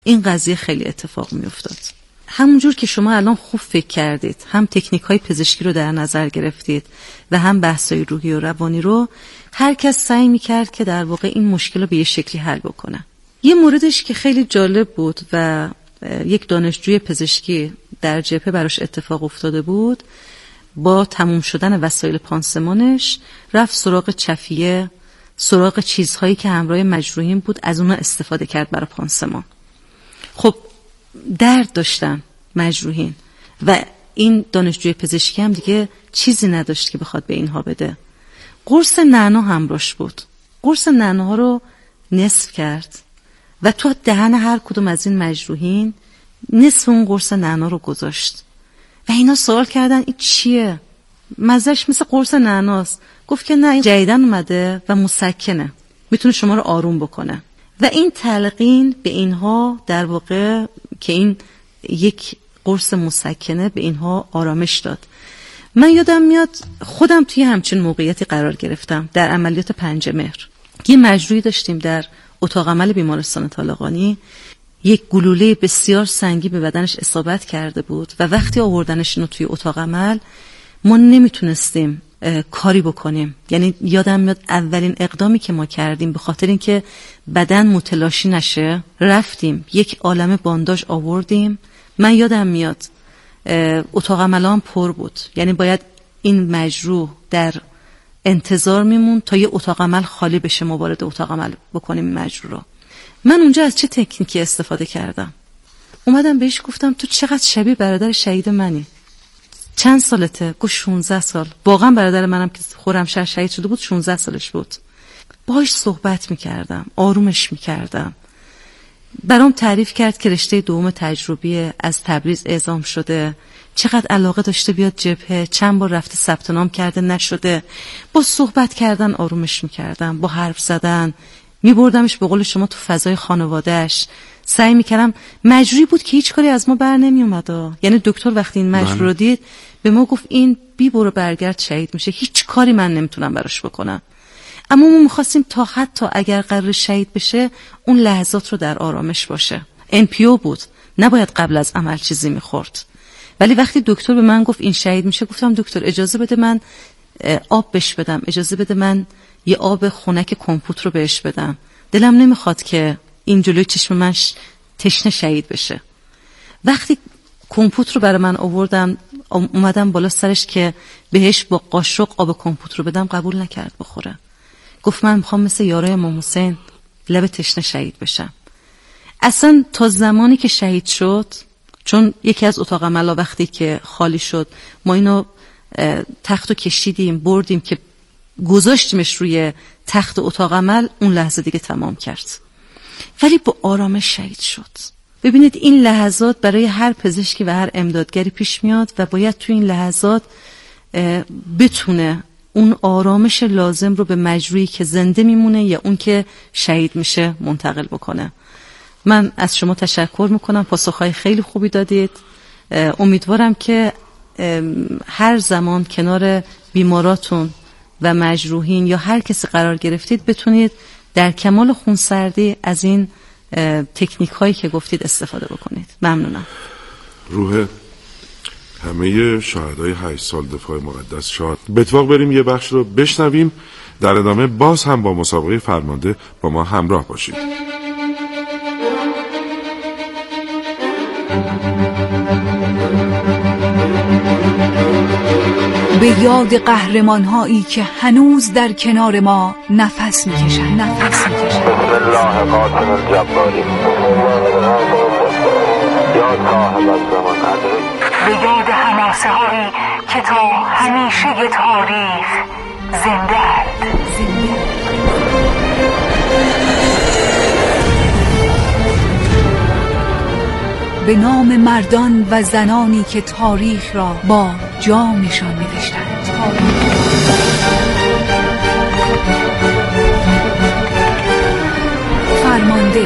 این قضیه خیلی اتفاق میافتاد. همونجور که شما الان خوب فکر کردید، هم تکنیک‌های پزشکی رو در نظر گرفتید و هم بحث‌های روحی و روانی رو، هر کس سعی می‌کرد که در واقع این مشکل رو به یه شکلی حل بکنه. یه موردش که خیلی جالب بود و یک دانشجوی پزشکی در جبهه براش اتفاق افتاده بود، با تموم شدن وسایل پانسمانش رفت سراغ چفیه، سراغ چیزهایی که همراه مجروحین بود، از اونها استفاده کرد برای پانسمان. خب درد داشتن مجروحین و این دانشجوی پزشکی هم دیگه چیزی نداشت که بخواد به اینها بده. قرص نعنا همراش بود. قرص نعناها رو نصف کرد و تو دهن هر کدوم از این مجروحین نصف اون قرص نعنا رو گذاشت و اینا سوال کردن این چیه؟ مزهش مثل قرص نعناست. گفت که نه، این جدیدن اومده و مسکنه، میتونه شما رو آروم بکنه. و این تلقین به اینها در واقع که این یک قرص مسکنه به اینها آرامش داد. من یادم میاد خودم توی همچین موقعیتی قرار گرفتم در عملیات 5 مهر. یه مجروحی داشتیم در اتاق عمل بیمارستان طالقانی، یک گلوله بسیار سنگین به بدنش اصابت کرده بود و وقتی آوردنش اینو توی اتاق عمل ما نمیتونستیم کاری بکنیم. یعنی یادم میاد اولین اقدامی که ما کردیم به خاطر اینکه بدن متلاشی نشه، رفتیم یک عالمه بانداژ آوردیم. من یادم میاد اتاق عملان پر بود، یعنی باید این مجروح در انتظار میمون تا یه اتاق عمل خالی بشه ما وارد اتاق عمل بکنیم این مجروح رو. من اونجا از چه تکنیکی استفاده کردم؟ اومدم بهش گفتم تو چقدر شبیه برادر شهید منی، چند سالته؟ گفت 16 سال. واقعا برادر منم که خرمشهر شهید شده بود 16 سالش بود. باهاش صحبت میکردم، آرومش میکردم. برام تعریف کرد که رشته دوم تجربی از تبریز اعزام شده، چقدر علاقه داشته بیاد جبهه، چند بار رفته ثبت نام کرده نشده. با صحبت کردن آرومش میکردم، با حرف زدن میبردمش به قول شما تو فضای خانوادهش. سعی میکردم. مجروحی بود که هیچ کاری از ما بر نمیومد. یعنی دکتر وقتی این مجروح رو دید به ما گفت این بی برو برگرد شهید میشه، هیچ کاری من نمیتونم براش بکنم. اما ما میخواستیم تا حتی اگر قرار شهید بشه اون لحظات رو در آرامش باشه. NPO بود، نباید قبل از عمل چیزی میخورد. ولی وقتی دکتر به من گفت این شهید میشه، گفتم دکتر اجازه بده من آب بهش بدم، اجازه بده من یه آب خنک کمپوت رو بهش بدم. دلم نمیخواد که این جلوی چشم من تشنه شهید بشه. وقتی کمپوت رو برای من آوردم اومدم بالا سرش که بهش با قاشق آب کمپوت رو بدم، قبول نکرد بخوره. گفت من میخوام مثل یارای امام حسین لب تشنه شهید بشم. اصلا تا زمانی که شهید شد، چون یکی از اتاق عملا وقتی که خالی شد ما اینو تختو کشیدیم بردیم که گذاشتیمش روی تخت اتاق عمل، اون لحظه دیگه تمام کرد. ولی با آرامش شهید شد. ببینید این لحظات برای هر پزشکی و هر امدادگری پیش میاد و باید تو این لحظات بتونه اون آرامش لازم رو به مجروحی که زنده میمونه یا اون که شهید میشه منتقل بکنه. من از شما تشکر میکنم، پاسخهای خیلی خوبی دادید. امیدوارم که هر زمان کنار بیماراتون و مجروحین یا هر کسی قرار گرفتید بتونید در کمال خونسردی از این تکنیک هایی که گفتید استفاده بکنید. ممنونم. روح همه شاهدای 8 سال دفاع مقدس شاد. به اتفاق بریم یه بخش رو بشنویم، در ادامه باز هم با مسابقه فرمانده با ما همراه باشید. به یاد قهرمان‌هایی که هنوز در کنار ما نفس می‌کشند. بسم الله قاتل الجباری یا صاحب الزمان ادرک. به یاد حماسه‌هایی که تا همیشه تاریخ زنده اند. به نام مردان و زنانی که تاریخ را با جامشان نوشتند. فرمانده.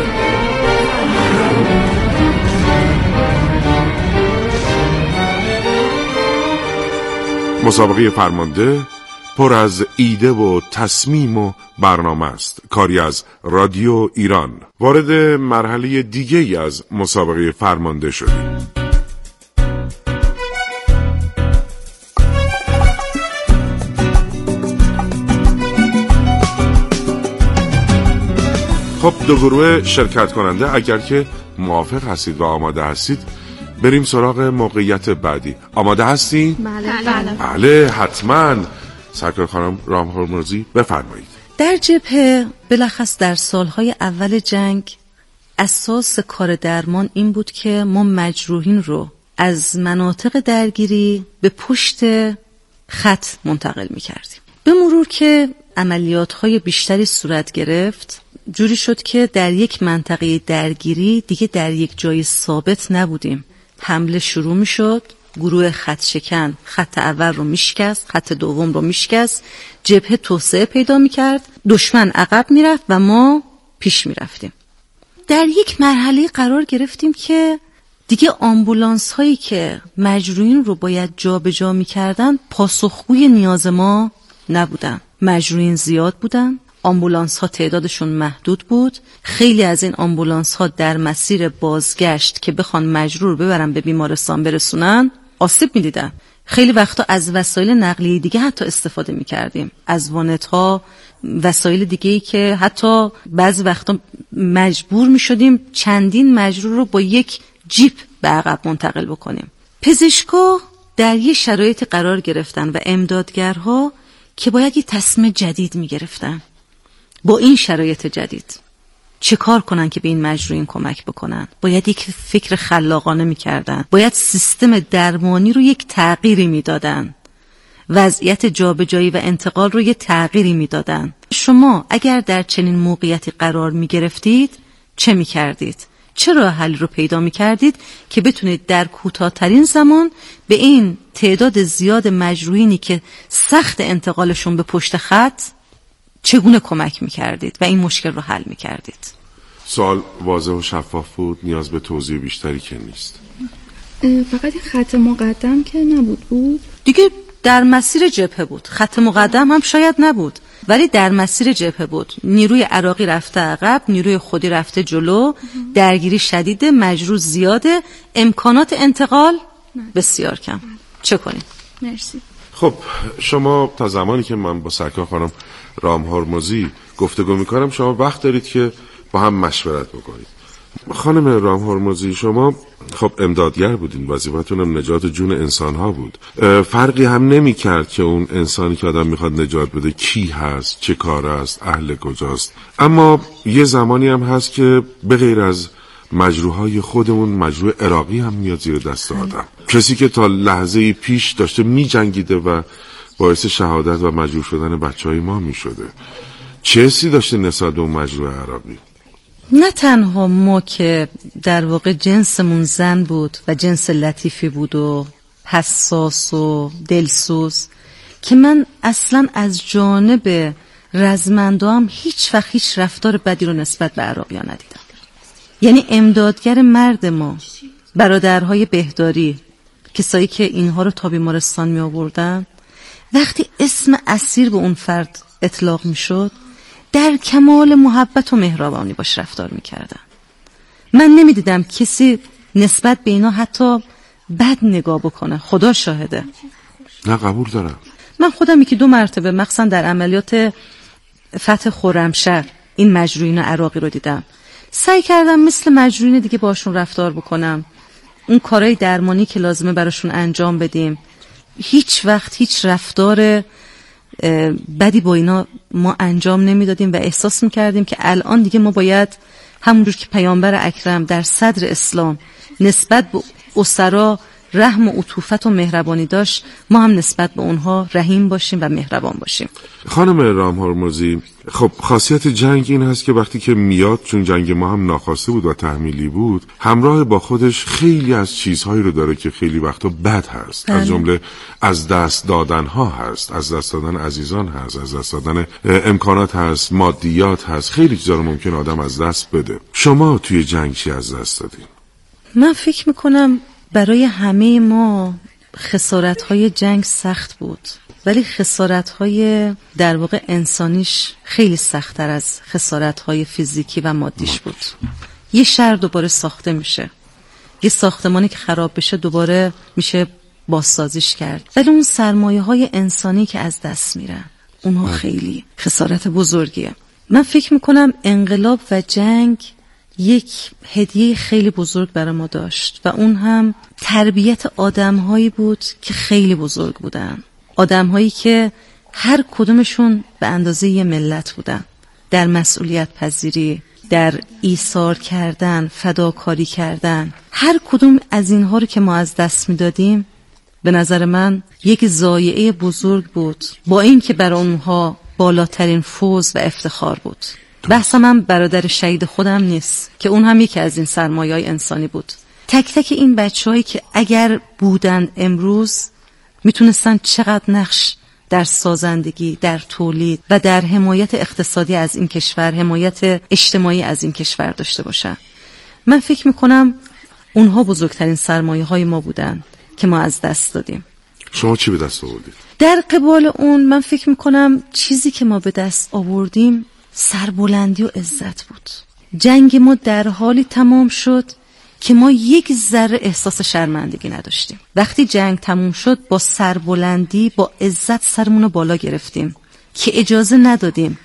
مسابقه فرمانده پر از ایده و تصمیم و برنامه است. کاری از رادیو ایران. وارد مرحله دیگه ای از مسابقه فرمانده شدیم. خب دو گروه شرکت کننده اگر که موافق هستید و آماده هستید بریم سراغ موقعیت بعدی. آماده هستین؟ بله حتما. سرکار خانم رامهرمزی بفرمایید. در جبهه بلخص در سالهای اول جنگ اساس کار درمان این بود که ما مجروحین رو از مناطق درگیری به پشت خط منتقل می کردیم. به مرور که عملیات‌های بیشتری صورت گرفت جوری شد که در یک منطقه درگیری دیگه در یک جای ثابت نبودیم. حمله شروع می شد، گروه خط شکن خط اول رو میشکست، خط دوم رو میشکست، جبهه توسعه پیدا می کرد، دشمن عقب می رفت و ما پیش می رفتیم. در یک مرحله قرار گرفتیم که دیگه آمبولانس هایی که مجروحین رو باید جا به جا می کردن پاسخگوی نیاز ما نبودن. مجروحین زیاد بودن، آمبولانس ها تعدادشون محدود بود. خیلی از این آمبولانس ها در مسیر بازگشت که بخوان مجروح رو ببرن به بیمارستان برسونن آسیب می دیدن. خیلی وقتا از وسایل نقلیه دیگه حتی استفاده می کردیم، از وانت ها، وسایل دیگه‌ای که حتی بعضی وقتا مجبور می شدیم چندین مجروح رو با یک جیپ به عقب منتقل بکنیم. پزشکا در یه شرایط قرار گرفتن و امدادگرها که باید یه تصمیم جدید می گرفتن. با این شرایط جدید چه کار کنن که به این مجروحین کمک بکنن؟ باید یک فکر خلاقانه میکردن، باید سیستم درمانی رو یک تغییری میدادن، وضعیت جابجایی و انتقال رو یک تغییری میدادن. شما اگر در چنین موقعیتی قرار میگرفتید چه میکردید؟ چه راه حلی رو پیدا میکردید که بتونید در کوتاه‌ترین زمان به این تعداد زیاد مجروحینی که سخت انتقالشون به پشت خط چگونه کمک میکردید و این مشکل رو حل میکردید؟ سوال واضح و شفاف بود، نیاز به توضیح بیشتری که نیست. فقط خط مقدم که نبود دیگه در مسیر جبهه بود. خط مقدم هم شاید نبود ولی در مسیر جبهه بود. نیروی عراقی رفته عقب، نیروی خودی رفته جلو، درگیری شدیده، مجروح زیاده، امکانات انتقال بسیار کم. چه کنیم؟ مرسی. خب شما تا زمانی که من با سرکار خانم رامهرمزی گفتگو میکنم شما وقت دارید که با هم مشورت بکنید. خانم رامهرمزی شما خب امدادگر بودین، وظیفتون هم نجات جون انسان‌ها بود. فرقی هم نمی‌کرد که اون انسانی که آدم میخواد نجات بده کی هست، چه کار است، اهل کجاست. اما یه زمانی هم هست که به غیر از مجروحای خودمون مجروح عراقی هم میاد زیر دست آدم. کسی که تا لحظه پیش داشته می‌جنگیده و باعث شهادت و مجروح شدن بچهای ما میشده. چه حسی داشته نسبت به اون مجروح عراقی؟ نه تنها ما که در واقع جنسمون زن بود و جنس لطیفی بود و حساس و دلسوز که من اصلا از جانب رزمندام هیچ وقت هیچ رفتار بدی رو نسبت به عراقیان ندیدم. یعنی امدادگر مرد ما، برادرهای بهداری، کسایی که اینها رو تا بیمارستان می آوردن، وقتی اسم اسیر به اون فرد اطلاق می شد در کمال محبت و مهربانی باش رفتار می کردن. من نمی دیدم کسی نسبت به اینا حتی بد نگاه بکنه. خدا شاهده. نه قبول دارم. من خودم یکی 2 مرتبه مخصوصا در عملیات فتح خرمشهر این مجروحین عراقی رو دیدم. سعی کردم مثل مجروحین دیگه باشون رفتار بکنم، اون کارهای درمانی که لازمه براشون انجام بدیم. هیچ وقت هیچ رفتار بدی با اینا ما انجام نمیدادیم و احساس میکردیم که الان دیگه ما باید همونجور که پیامبر اکرم در صدر اسلام نسبت به اسرا رحم و عطوفت و مهربانی داشت، ما هم نسبت به اونها رحیم باشیم و مهربان باشیم. خانم رامهرمزی خب خاصیت جنگ این هست که وقتی که میاد، چون جنگ ما هم ناخواسته بود و تحمیلی بود، همراه با خودش خیلی از چیزهایی رو داره که خیلی وقتا بد هست. از جمله از دست دادن ها هست، از دست دادن عزیزان هست، از دست دادن امکانات هست، مادیات هست، خیلی چیزا رو ممکن آدم از دست بده. شما توی جنگ چی از دست دادین؟ من فکر میکنم برای همه ما خسارت‌های جنگ سخت بود. ولی خسارت‌های در واقع انسانیش خیلی سخت‌تر از خسارت‌های فیزیکی و مادیش بود. یه شهر دوباره ساخته میشه، یه ساختمانی که خراب بشه دوباره میشه بازسازیش کرد، ولی اون سرمایه‌های انسانی که از دست میرن اونها خیلی خسارت بزرگیه. من فکر میکنم انقلاب و جنگ یک هدیه خیلی بزرگ برای ما داشت و اون هم تربیت آدم‌هایی بود که خیلی بزرگ بودن، آدم‌هایی که هر کدومشون به اندازه یه ملت بودن، در مسئولیت پذیری، در ایثار کردن، فداکاری کردن. هر کدوم از اینها رو که ما از دست میدادیم به نظر من یک ضایعه بزرگ بود، با این که برای اونها بالاترین فوز و افتخار بود. بحثم من برادر شهید خودم نیست که اون هم یکی از این سرمایه‌های انسانی بود. تک تک این بچه‌هایی که اگر بودن امروز میتونستن چقدر نقش در سازندگی، در تولید و در حمایت اقتصادی از این کشور، حمایت اجتماعی از این کشور داشته باشن. من فکر میکنم اونها بزرگترین سرمایه‌های ما بودن که ما از دست دادیم. شما چی به دست آوردید؟ در قبال اون من فکر میکنم چیزی که ما به دست آوردیم سربلندی و عزت بود. جنگ ما در حالی تمام شد که ما یک ذره احساس شرمندگی نداشتیم. وقتی جنگ تموم شد با سربلندی، با عزت سرمون رو بالا گرفتیم که اجازه ندادیم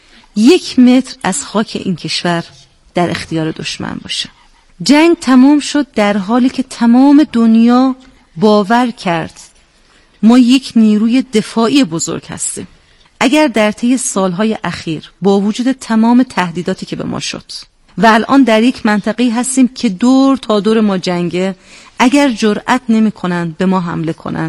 1 متر از خاک این کشور در اختیار دشمن باشه. جنگ تمام شد در حالی که تمام دنیا باور کرد ما یک نیروی دفاعی بزرگ هستیم. اگر در طی سالهای اخیر با وجود تمام تهدیداتی که به ما شد و الان در یک منطقه هستیم که دور تا دور ما جنگه، اگر جرأت نمی کنن به ما حمله کنن،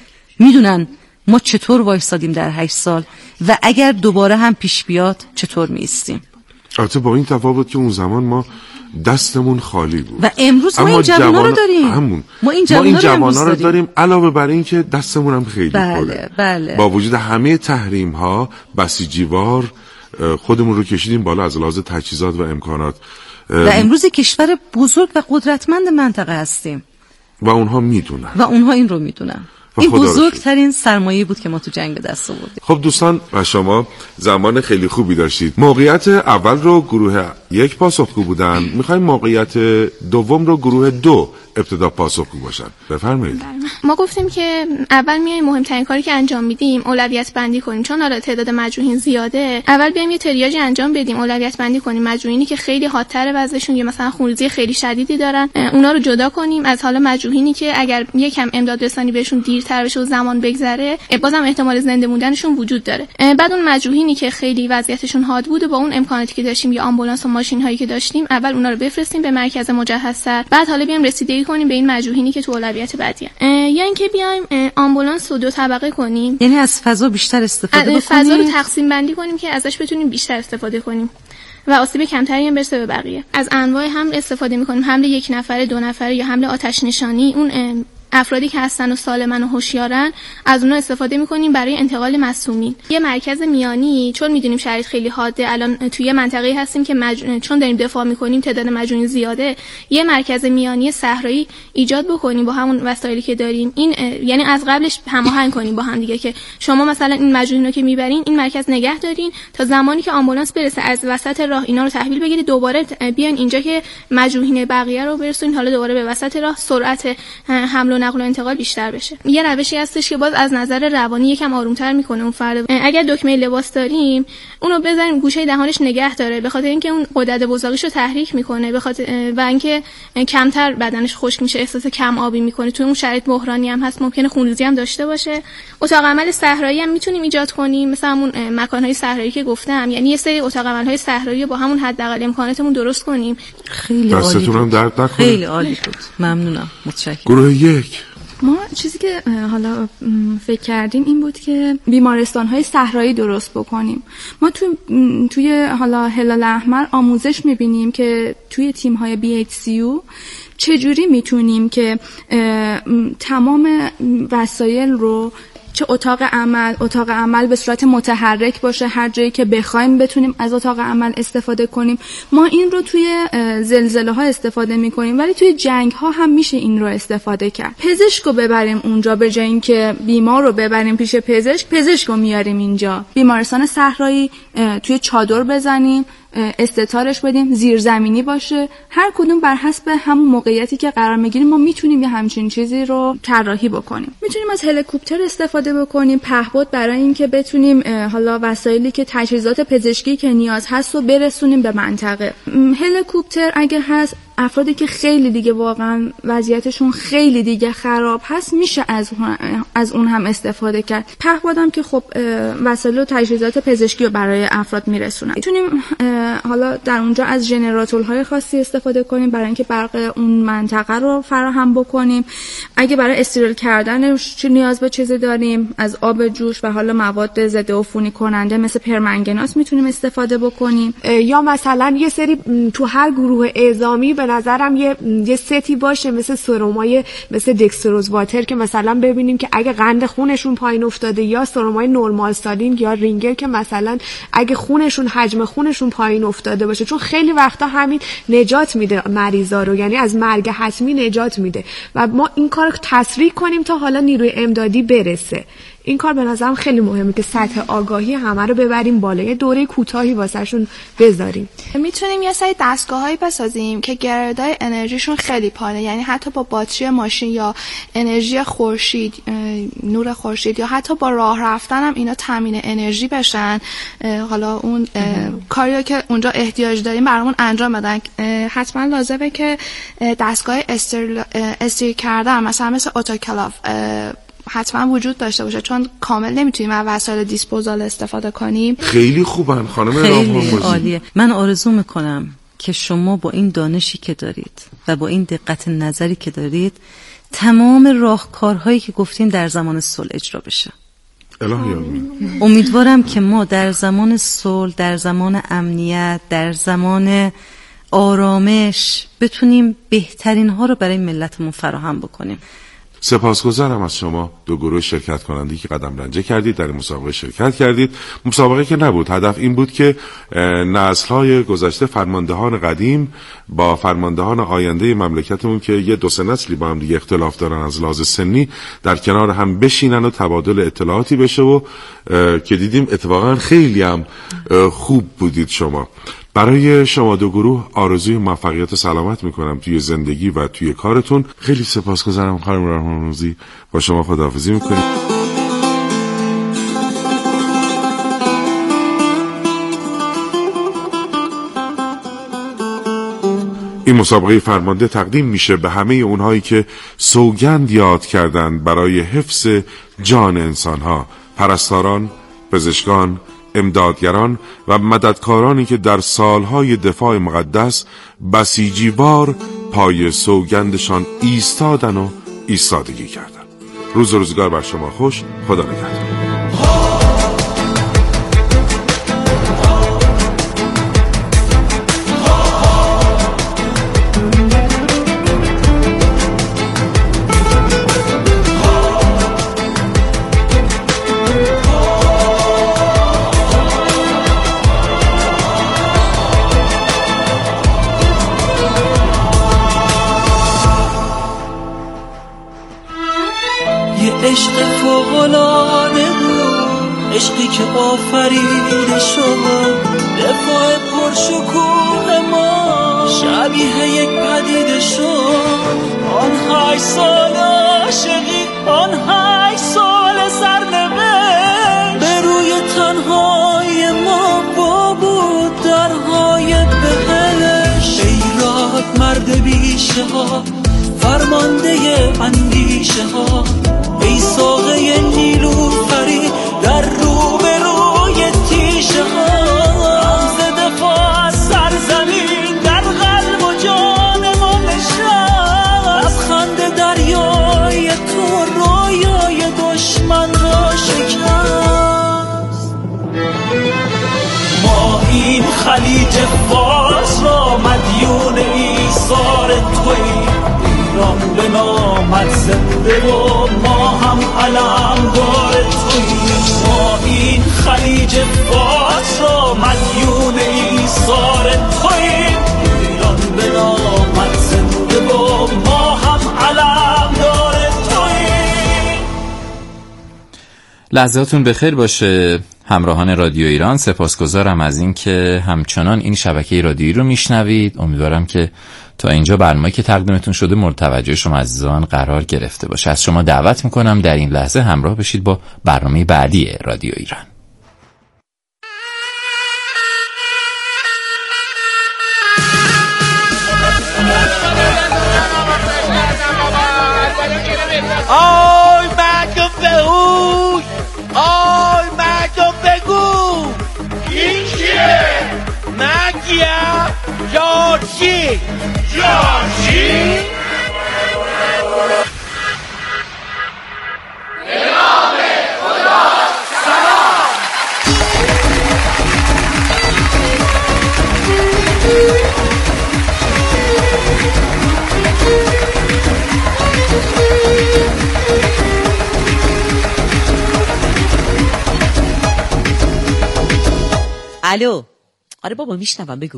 میدونن ما چطور وایسادیم در 8 سال و اگر دوباره هم پیش بیاد چطور می ایستیم. البته با این تفاوت که اون زمان ما دستمون خالی بود و امروز ما این جوانا رو داریم. ما این جوانا رو داریم علاوه بر این که دستمون هم خیلی خالی. بله. با وجود همه تحریم ها بسیجیوار خودمون رو کشیدیم بالا از لحاظ تجهیزات و امکانات و امروز کشور بزرگ و قدرتمند منطقه هستیم و اونها میدونن و اونها این رو میدونن. این بزرگترین سرمایه بود که ما تو جنگ به دست آوردیم. خب دوستان و شما زمان خیلی خوبی داشتید. موقعیت اول رو گروه 1 پاسخگو بودن، میخوایم موقعیت دوم رو گروه 2 ابتدا پاسخگو باشن. بفرمایید. ما گفتیم که اول میایم مهمترین کاری که انجام میدیم اولویت بندی کنیم، چون حالا تعداد مجروحین زیاده. اول بیایم یه تریاژی انجام بدیم، اولویت بندی کنیم. مجروحینی که خیلی حادتر وضعشون یا مثلا خونریزی خیلی شدیدی دارن اونا رو جدا کنیم از حالا مجروحینی که اگر یکم امداد رسانی بهشون دیرتر بشه و زمان بگذره بازم احتمال زنده موندنشون وجود داره. بعد اون مجروحینی که خیلی وضعیتشون حاد بود و با اون امکاناتی که داشتیم یا آمبولانس و ماشین هایی که داشتیم اول اونا رو بفرستیم به مرکز مجهزتر، بعد حالا بیایم رسیدگی کنیم به این مجروحینی که تو اولویت بعدی یا اینکه بیایم آمبولانس رو 2 طبقه کنیم، یعنی از فضا بیشتر استفاده بکنیم، فضا رو تقسیم بندی کنیم که ازش بتونیم بیشتر استفاده کنیم و آسیب کمتری هم برسه به بقیه. از انواع حمل استفاده می‌کنیم، حمل 1 نفره، 2 نفره یا حمل آتش نشانی. اون افرادی که هستن و سالمن و هوشیارن از اونها استفاده می‌کنیم برای انتقال مصدومین. یه مرکز میانی، چون می‌دونیم شرایط خیلی حاده، الان توی منطقه‌ای هستیم که چون داریم دفاع می‌کنیم تعداد مجروحین زیاده، یه مرکز میانی صحرایی ایجاد بکنیم با همون وسایلی که داریم. این یعنی از قبلش هماهنگ کنیم با هم دیگه که شما مثلا این مجروحینو که میبرین این مرکز نگه دارین تا زمانی که آمبولانس برسه از وسط راه اینا رو تحویل بگیرید، دوباره بیان اینجا که مجروحین بقیه رو برسونین، حالا دوباره به وسط راه سرعت حمل و نقل و انتقال بیشتر بشه. یه روشی هستش که باز از نظر روانی یکم آرومتر میکنه اون فرد. اگر دکمه لباس داریم اونو بذاریم گوشه دهانش نگه داره، به خاطر اینکه اون غدد بزاقیشو تحریک میکنه، به خاطر و اینکه کمتر بدنش خشک میشه، احساس کم آبی میکنه. تو اون شرایط بحرانی هم هست، ممکنه خونریزی هم داشته باشه. اتاق عمل صحرایی هم میتونیم ایجاد کنیم، مثلا همون مکانهای صحرایی که گفتم، یعنی یه سری اتاق عمل‌های صحرایی با همون حداقل امکاناتمون درست کنیم. خیلی عالی بود. خیلی عالی بود. ممنونم. متشکرم. گروه 1 ما چیزی که حالا فکر کردیم این بود که بیمارستان‌های صحرایی درست بکنیم. ما توی حالا هلال احمر آموزش می‌بینیم که توی تیم‌های BHCU چجوری میتونیم که تمام وسایل رو چه اتاق عمل به صورت متحرک باشه، هر جایی که بخوایم بتونیم از اتاق عمل استفاده کنیم. ما این رو توی زلزله ها استفاده میکنیم، ولی توی جنگ ها هم میشه این رو استفاده کرد. پزشک رو ببریم اونجا، به جای اینکه بیمار رو ببریم پیش پزشک رو میاریم اینجا. بیمارستان صحرایی توی چادر بزنیم، استتارش بدیم، زیرزمینی باشه، هر کدوم بر حسب همون موقعیتی که قرار میگیریم ما میتونیم یه همچین چیزی رو طراحی بکنیم. میتونیم از هلیکوپتر استفاده بکنیم، پهپاد، برای اینکه بتونیم حالا وسایلی که تجهیزات پزشکی که نیاز هست رو برسونیم به منطقه. هلیکوپتر اگه هست، افرادی که خیلی دیگه واقعا وضعیتشون خیلی دیگه خراب هست میشه از اون هم استفاده کرد. پهپادم که خب وسایل و تجهیزات پزشکی رو برای افراد میرسونن. میتونیم حالا در اونجا از ژنراتورهای خاصی استفاده کنیم برای اینکه برق اون منطقه رو فراهم بکنیم. اگه برای استریل کردن نیاز به چیزی داریم، از آب جوش و حالا مواد ضد عفونی کننده مثل پرمنگناس میتونیم استفاده بکنیم. یا مثلا یه سری تو هر گروه اعزامی به نظرم یه ستی باشه مثل سرمای مثل دکستروز واتر، که مثلا ببینیم که اگه قند خونشون پایین افتاده، یا سرمای نورمال سالین یا رینگر که مثلا اگه حجم خونشون پایین افتاده باشه، چون خیلی وقتا همین نجات میده مریضا رو، یعنی از مرگ حتمی نجات میده و ما این کار رو تسریع کنیم تا حالا نیروی امدادی برسه. این کار به نظرم خیلی مهمه که سطح آگاهی همه رو ببریم بالا، یه دوره کوتاهی واسهشون بذاریم. میتونیم یه سری دستگاهایی بسازیم که گردای انرژیشون خیلی پایینه، یعنی حتی با باتری ماشین یا انرژی خورشید، نور خورشید، یا حتی با راه رفتن هم اینا تامین انرژی بشن. حالا اون کاریو که اونجا احتیاج داریم برامون انجام بدن. حتما لازمه که دستگاه استریل کردن مثل اتوکلاف حتما وجود داشته باشه، چون کامل نمیتونیم از وسایل دیسپوزال استفاده کنیم. خیلی خوبن خانم خیلی عالیه. من آرزو میکنم که شما با این دانشی که دارید و با این دقت نظری که دارید تمام راهکارهایی که گفتیم در زمان صلح اجرا بشه. الهی امیدوارم که ما در زمان صلح، در زمان امنیت، در زمان آرامش بتونیم بهترین ها رو برای ملتمون فراهم بکنیم. سپاسگزارم از شما دو گروه شرکت کننده که قدم رنجه کردید، در این مسابقه شرکت کردید. مسابقه که نبود، هدف این بود که نسل‌های گذشته، فرماندهان قدیم با فرماندهان آینده مملکتمون که یه دو سه نسلی با هم دیگه اختلاف دارن از لحاظ سنی، در کنار هم بشینن و تبادل اطلاعاتی بشه و که دیدیم اتفاقا خیلی هم خوب بودید شما. برای شما دو گروه آرزوی موفقیت و سلامت میکنم توی زندگی و توی کارتون. خیلی سپاسگزارم خانم رحمان‌آموزی، با شما خداحافظی میکنیم. این مسابقه فرمانده تقدیم میشه به همه اونهایی که سوگند یاد کردند برای حفظ جان انسانها، پرستاران، پزشکان، امدادگران و مددکارانی که در سالهای دفاع مقدس بسیجیوار پای سوگندشان ایستادن و ایستادگی کردن. روز و روزگار بر شما خوش. خدا نگهدار. عشق فوق‌العاده بود، عشقی که آفریده شد، دفاع پرشکوه ما شبیه یک پدیده شد. آن 8 سال عاشقی، آن 8 سال سرنوشت، به روی تنهای ما با بود درهای بهشت. ایراد مرد بیشه ها، فرمانده اندیشه ها، ای ساقه نیلوفری در رو به روی تیشه ها. رمز دفاع از سرزمین در قلب و جان ما نشست، از خنده دریای تو رویای دشمن را شکست. ما این خلیج فارس را مدیون ایثار توییم، ایران به نامت زنده و ما هم علم دار لحظاتون بخیر باشه همراهان رادیو ایران. سپاسگزارم از این که همچنان این شبکه رادیویی رو میشنوید. امیدوارم که تا اینجا برنامه‌ای که تقدیمتون شده مورد توجه شما عزیزان قرار گرفته باشه. از شما دعوت میکنم در این لحظه همراه بشید با برنامه بعدی رادیو ایران. آی مردم بهوش، آی مردم بگو این چیه؟ مگیم جارچی جارچی؟ به نام خدا سلام. الو. آره بابا میشنوم، بگو.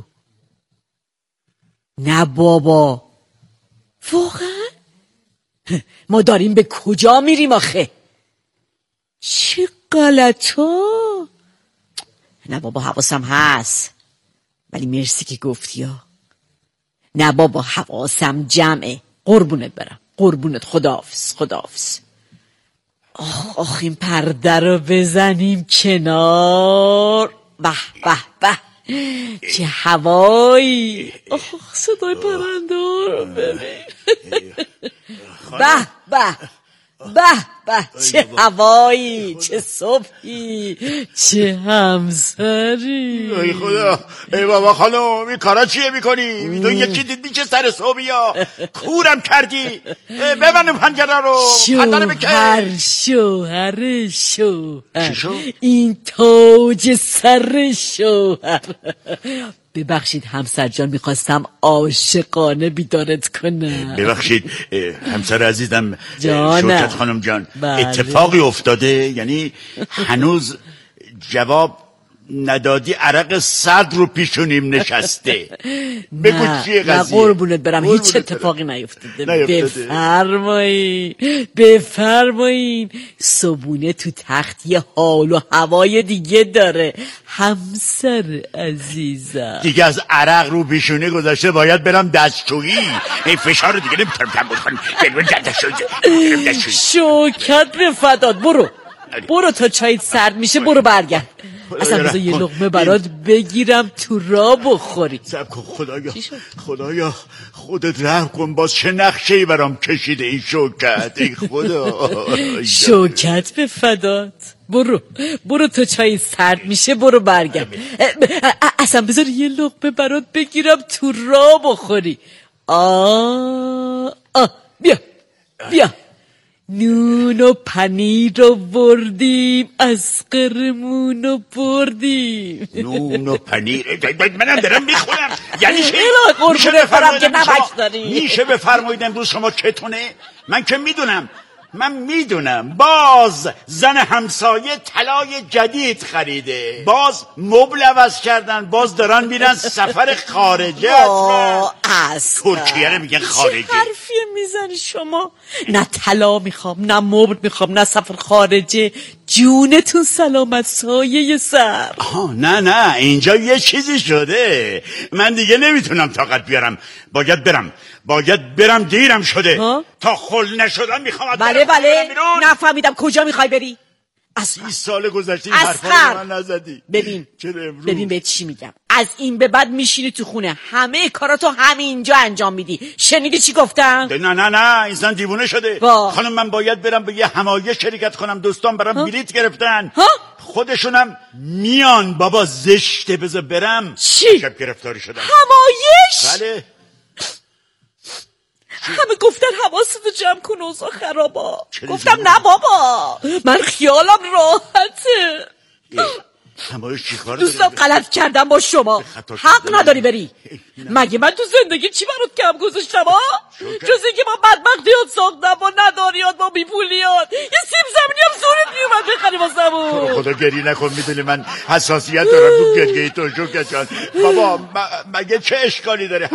نه بابا، واقعا ما داریم به کجا میریم آخه؟ چه غلطا. نه بابا حواسم هست، ولی مرسی که گفتی ها. نه بابا حواسم جمعه. قربونت برم، قربونت. خداحافظ خداحافظ. آخ این پرده رو بزنیم کنار. به به به چه هوایی. آخ صدای پرنده رو ببین. به به به به چه هوایی، چه صبحی، چه همسری. ای خدا، ای بابا خانم این کارا چیه میکنی؟ تو یکی دیدی چه سر صبحی یا کورم کردی؟ ببندم پنجره رو. شوهر این تاج سر شوهر. ببخشید همسر جان، میخواستم عاشقانه بیدارت کنم. ببخشید همسر عزیزم جانم. شوکت خانم جان، بله. اتفاقی افتاده؟ یعنی هنوز جواب ندادی؟ عرق صد رو پیشونیم نشسته. بگو چیه قضیه؟ نه قربونت برم، هیچ اتفاقی نیفتاده. بفرمایین. صبونه تو تخت یه حال و هوای دیگه داره همسر عزیزم. دیگه از عرق رو پیشونی گذاشته، باید برم دستشویی. این فشار رو دیگه نمیتونم تحمل کنم. برم دستشویی. شوکت به فدات. برو تا چایت سرد میشه. برو برگرد. اصلا بذار یه لقمه برات بگیرم تو را بخوری. سب کن خدایا خودت رحم کن. باز چه نقشه‌ای برام کشیده این شوکت. ای خدا. شوکت به فدات. برو تا چای سرد میشه. برو برگرد. اصلا بذار یه لقمه برات بگیرم تو را بخوری. بیا نون و پنیر رو بردیم، از قرمون رو بردیم. نون و پنیر؟ منم دارم میخورم. یعنی چی؟ میشه بفرمایید میشه بفرمایید امروز شما چتونه؟ من که میدونم باز زن همسایه طلای جدید خریده، باز مبل عوض کردن، باز دارن میرن سفر خارجه. ترکیه رو میگن خارجه. چه حرفی میزنی شما؟ نه طلا میخوام، نه مبل میخوام، نه سفر خارجه. جونتون سلامت سایه سر. نه اینجا یه چیزی شده. من دیگه نمیتونم طاقت بیارم. باید برم دیرم شده. تا خل نشدم میخوام. بله نفهمیدم کجا میخوای بری؟ 30 سال گذشته این حرفا رو من نزدی. ببین به چی میگم. از این به بعد میشینی تو خونه، همه کاراتو همینجا انجام میدی. شنیدی چی گفتم؟ نه اینسان دیوونه شده. خانم من باید برم به یه همایش شرکت کنم. دوستان برام بلیط گرفتن. خودشونم میان. بابا زشته، بذار برم. چی؟ شب گرفتاری شدم. همایش؟ بله. همه گفتن حواستو جمع کن، اوضاع خرابا. گفتم نه بابا، من خیالم راحته. همایش چی کار دوستم غلط کردم با شما. حق نداری بری. مگه من تو زندگی چی برات کم گذاشتم ها؟ جز اینکه ما بدبختیات ساختم، با نداریات، با بیپولیات. یه سیب زمینی هم زورت میومد بخری واسمون. خدا گری نکن، میدونی من حساسیت دارم رو گریه تو شوکت جان. بابا مگه چه اشکالی داره؟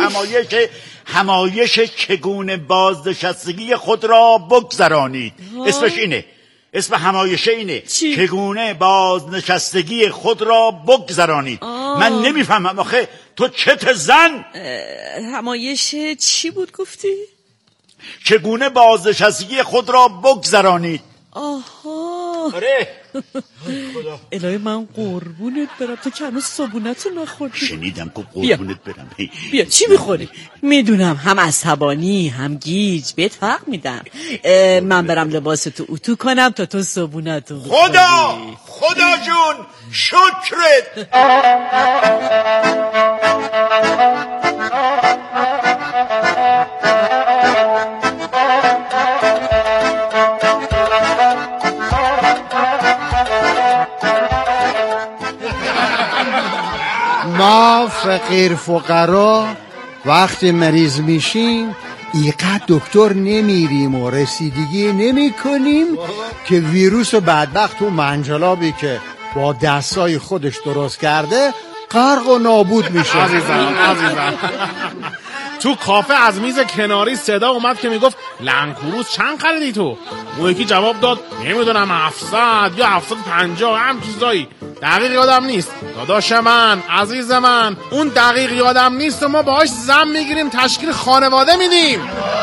همایش چگونه بازنشستگی خود را بگذرانید. اسمش اینه. اسم همایشه اینه. چگونه بازنشستگی خود را بگذرانید. من نمیفهمم آخه تو چت زن. همایشه چی بود گفتی؟ چگونه بازنشستگی خود را بگذرانید. آها آره. الهی من قربونت برم، تو که هنوز صبونتو نخوردی. شنیدم که قربونت برم. بیا چی میخوری؟ میدونم هم عصبانی هم گیج، بهت حق میدم. من برم لباستو اتو کنم تا تو صبونتو بخوری. خدا جون شکرت. ما فقیر فقرا وقتی مریض میشیم اینقدر دکتر نمیریم و رسیدگی نمی کنیم که ویروس بدبخت و منجلابی که با دستای خودش درست کرده غرق و نابود میشه. عزیزم تو کافه از میز کناری صدا اومد که میگفت لنکروز چند خریدی تو؟ اون یکی جواب داد نمیدونم 700 یا 750 هم چیزایی، دقیق یادم نیست. داداش من، عزیز من، اون دقیق یادم نیست و ما باهاش زم میگیریم تشکیل خانواده میدیم.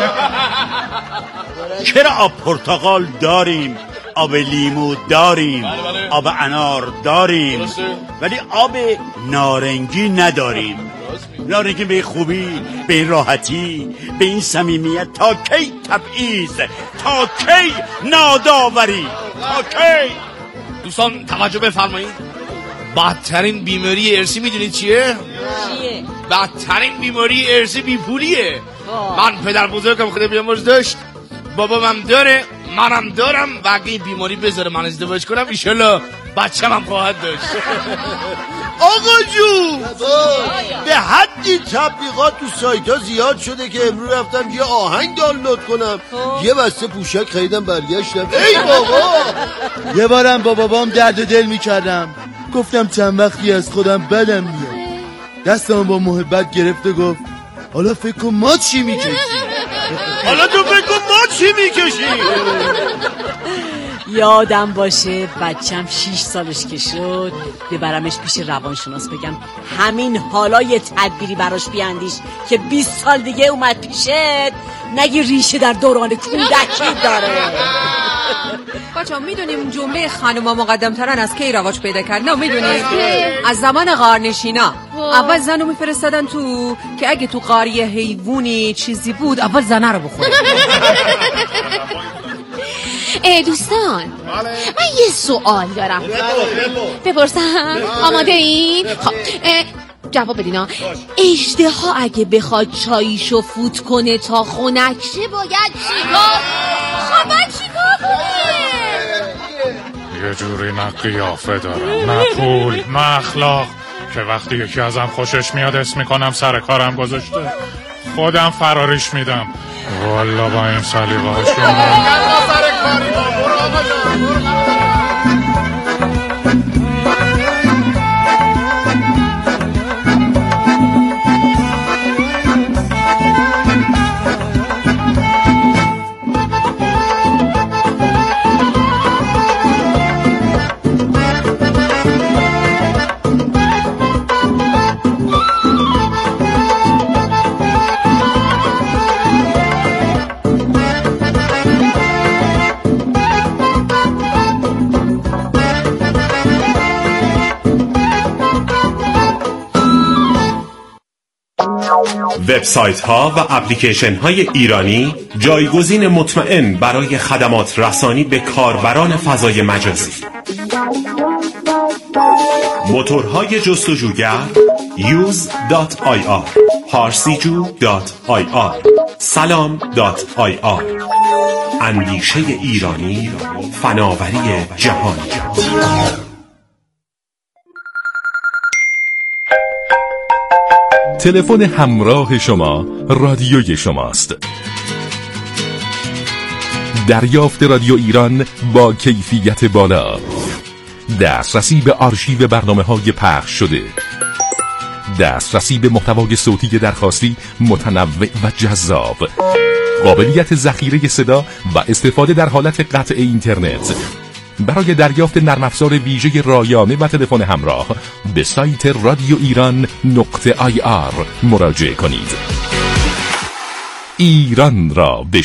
چرا آب پرتقال داریم، آب لیمو داریم، آب انار داریم، ولی آب نارنگی نداریم. نارنگی به خوبی، به این راحتی، به این صمیمیت. تا کی تبعیض، تا کی ناداوری، تا کی؟ دوستان توجه بفرمایید، بدترین بیماری ارثی میدونید چیه؟ بدترین بیماری ارثی بیپولیه. من پدر بزرگم خدا بیامرز داشت، بابام داره، منم دارم و اگه این بیماری بذاره من ازدواج کنم ایشالله بچه‌م هم خواهد داشت. آقا جون به حدی تبلیغات تو سایت ها زیاد شده که امروز رفتم یه آهنگ دانلود کنم، یه بسته پوشک خریدم برگشتم. ای بابا یه بارم با بابام درد دل میکردم، گفتم چند وقتی از خودم بدم میاد، دستم با محبت گرفته گفت حالا فکر کن ما چی میکشی. حالا تو فکر کن ما چی میکشی. یادم باشه بچم 6 سالش که شد ببرمش پیش روانشناس بگم همین حالا یه تدبیری براش بیاندیش که 20 سال دیگه اومد پیشت نگی ریشه در دوران کودکی داره. بچه‌ها میدونیم جمله خانوما مقدم ترن از کی رواج پیدا کرد؟ نه میدونیم از زمان غارنشینا. اول زنو میفرستادن تو که اگه تو قاریه حیوانی چیزی بود اول زنه رو بخوره. دوستان من یه سوال دارم بپرسم، آماده این؟ خب جواب بدین. اژدها اگه بخواد چاییشو فوت کنه تا خنک شه باید چیکار؟ خب من چیکار کنم؟ یه جوری نه قیافه دارم نه پول نه اخلاق که وقتی یکی ازم خوشش میاد اسم میکنم سر کارم گذاشته خودم فراریش میدم. والا با این سلیقه هاشون وبسایت ها و اپلیکیشن های ایرانی جایگزین مطمئن برای خدمات رسانی به کاربران فضای مجازی. موتورهای جستجوگر use.ir، parsijo.ir، salam.ir. اندیشه ایرانی، فناوری جهانی. تلفن همراه شما رادیوی شماست. دریافت رادیو ایران با کیفیت بالا، دسترسی به آرشیو برنامه‌های پخش شده، دسترسی به محتوای صوتی درخواستی متنوع و جذاب، قابلیت ذخیره صدا و استفاده در حالت قطع اینترنت، برای دریافت نرم افزار ویژه رایانه و تلفن همراه به سایت رادیو ایران.ir مراجعه کنید. ایران را